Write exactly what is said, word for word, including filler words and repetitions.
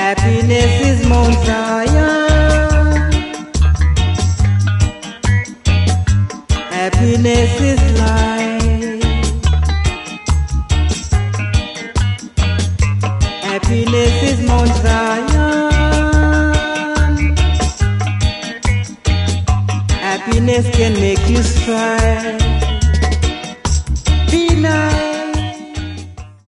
Happiness is Mount Zion. Happiness is life. Happiness is Mount Zion. Happiness can make you strive. Be nice.